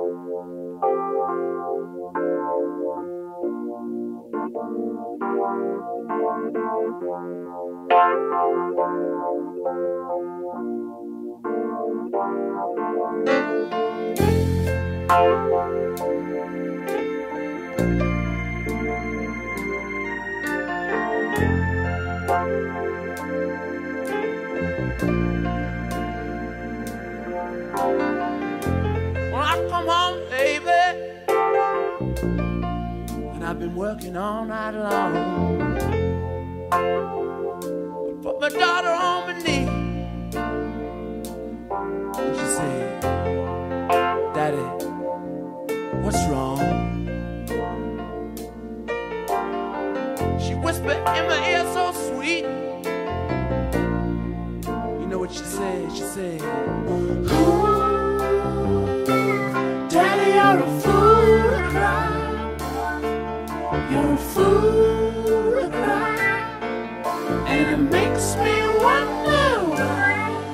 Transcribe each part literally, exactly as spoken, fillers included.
When I come home, baby, and I've been working all night long, I put my daughter on my knee, and she said, "Daddy, what's wrong?" She whispered in my ear so sweet. You know what she said? She said, "Ooh, Daddy, you're a fool to cry. You're a fool to cry. And it makes me wonder why."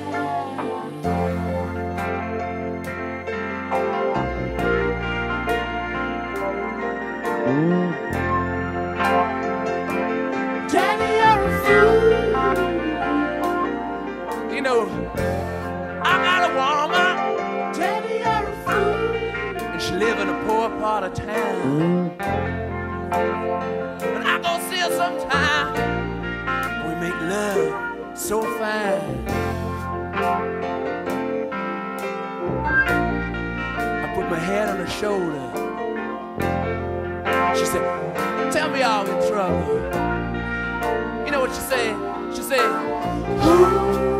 Daddy, you're a fool. You know, I got a woman. Daddy, you're a fool. And she live in a poor part of town. And I go see her sometime. We make love so fine. I put my head on her shoulder. She said, "Tell me I'm in trouble." You know what she said? She said, "Ooh,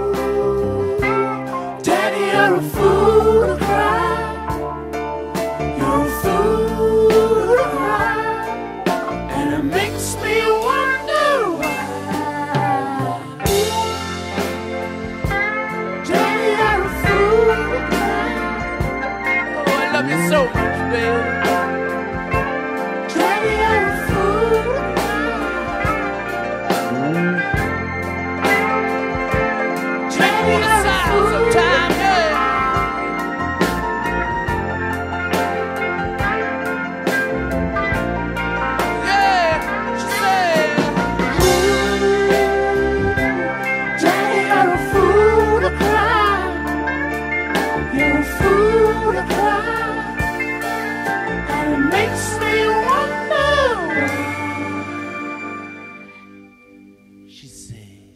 Daddy, you're a fool to cry. You're a fool to cry. And it makes me wonder why. Daddy, you're a fool to cry. Oh, I love you so much, baby. Daddy, you're a fool to cry. Daddy, you're a fool sometimes, yeah. Yeah, she said, "Daddy, you're a fool to cry. You're a fool to cry. And it makes me wonder why." She said,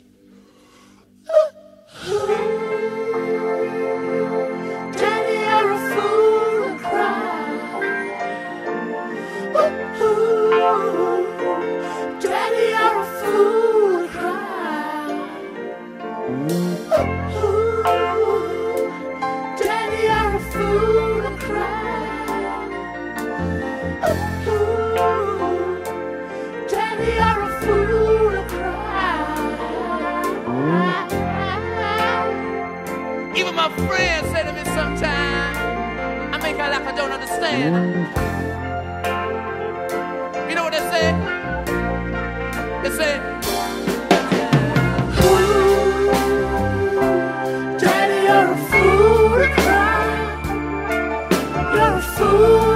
"Daddy, you're a fool to cry. Daddy, you're a fool to cry. Daddy, you're a fool to cry. Daddy, you're a fool to cry." Even my friends say to me sometimes, I make out like I don't understand. You know what they say? They say, "Ooh, Daddy, you're a fool to cry. You're a fool